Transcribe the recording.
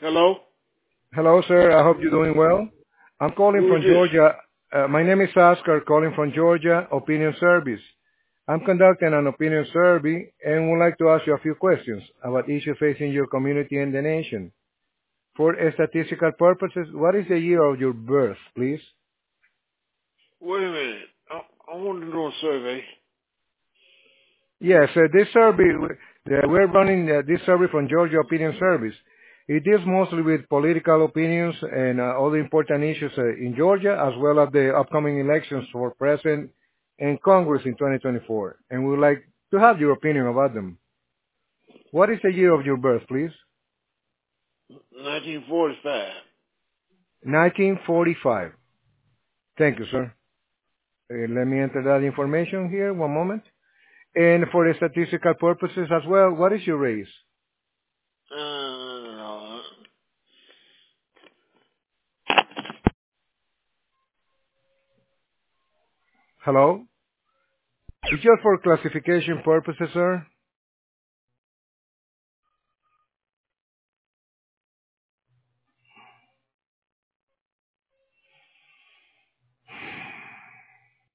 Hello? Hello, sir. I hope you're doing well. I'm calling Who is from this? Georgia. My name is Oscar, calling from Georgia Opinion Service. I'm conducting an opinion survey and would like to ask you a few questions about issues facing your community and the nation. For statistical purposes, what is the year of your birth, please? Wait a minute. I want to do a survey. Yes, this survey, we're running this survey from Georgia Opinion Service. It deals mostly with political opinions and other important issues in Georgia, as well as the upcoming elections for president and Congress in 2024. And we would like to have your opinion about them. What is the year of your birth, please? 1945. 1945. Thank you, sir. Let me enter that information here. One moment. And for the statistical purposes as well, what is your race? Uh, Hello? It's just for classification purposes, sir.